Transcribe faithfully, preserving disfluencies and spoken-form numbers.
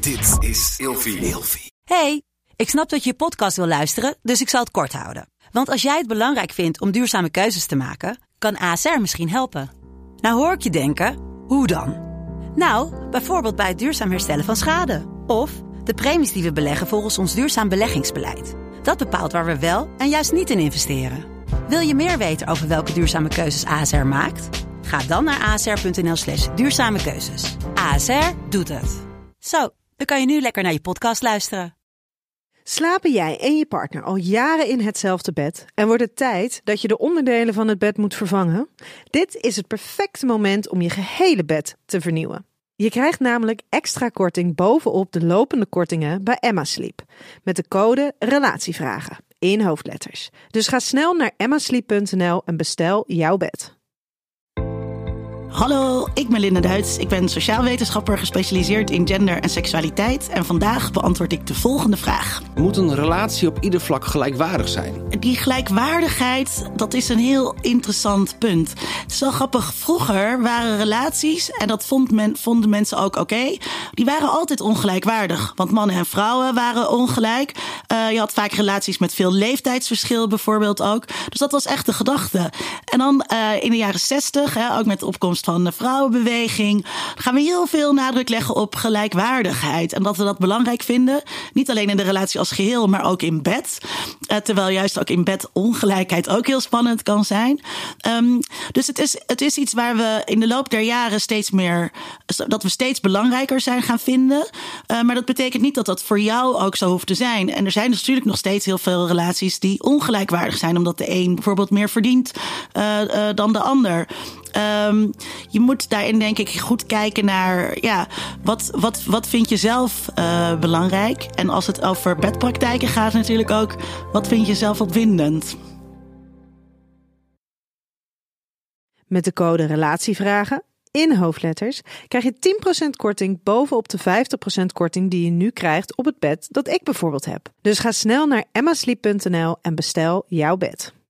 Dit is Ilfie. Hey, ik snap dat je je podcast wil luisteren, dus ik zal het kort houden. Want als jij het belangrijk vindt om duurzame keuzes te maken, kan A S R misschien helpen. Nou hoor ik je denken, hoe dan? Nou, bijvoorbeeld bij het duurzaam herstellen van schade. Of de premies die we beleggen volgens ons duurzaam beleggingsbeleid. Dat bepaalt waar we wel en juist niet in investeren. Wil je meer weten over welke duurzame keuzes A S R maakt? Ga dan naar asr.nl slash duurzame keuzes. A S R doet het. Zo, dan kan je nu lekker naar je podcast luisteren. Slapen jij en je partner al jaren in hetzelfde bed en wordt het tijd dat je de onderdelen van het bed moet vervangen? Dit is het perfecte moment om je gehele bed te vernieuwen. Je krijgt namelijk extra korting bovenop de lopende kortingen bij Emma Sleep. Met de code RELATIEVRAGEN in hoofdletters. Dus ga snel naar emma sleep punt n l en bestel jouw bed. Hallo, ik ben Linda Duits. Ik ben sociaal wetenschapper gespecialiseerd in gender en seksualiteit. En vandaag beantwoord ik de volgende vraag. Moet een relatie op ieder vlak gelijkwaardig zijn? Die gelijkwaardigheid, dat is een heel interessant punt. Het is wel grappig. Vroeger waren relaties, en dat vond men, vonden mensen ook oké, okay, die waren altijd ongelijkwaardig. Want mannen en vrouwen waren ongelijk. Uh, je had vaak relaties met veel leeftijdsverschil bijvoorbeeld ook. Dus dat was echt de gedachte. En dan uh, in de jaren zestig, hè, ook met de opkomst van de vrouwenbeweging, gaan we heel veel nadruk leggen op gelijkwaardigheid. En dat we dat belangrijk vinden. Niet alleen in de relatie als geheel, maar ook in bed. Uh, terwijl juist ook in bed ongelijkheid ook heel spannend kan zijn. Um, dus het is, het is iets waar we in de loop der jaren steeds meer, dat we steeds belangrijker zijn gaan vinden. Uh, maar dat betekent niet dat dat voor jou ook zo hoeft te zijn. En er zijn dus natuurlijk nog steeds heel veel relaties die ongelijkwaardig zijn, omdat de een bijvoorbeeld meer verdient uh, uh, dan de ander. Um, je moet daarin denk ik goed kijken naar, ja, wat, wat, wat vind je zelf uh, belangrijk? En als het over bedpraktijken gaat natuurlijk ook, wat vind je zelf opwindend? Met de code RELATIEVRAGEN in hoofdletters krijg je tien procent korting bovenop de vijftig procent korting die je nu krijgt op het bed dat ik bijvoorbeeld heb. Dus ga snel naar emma sleep punt n l en bestel jouw bed.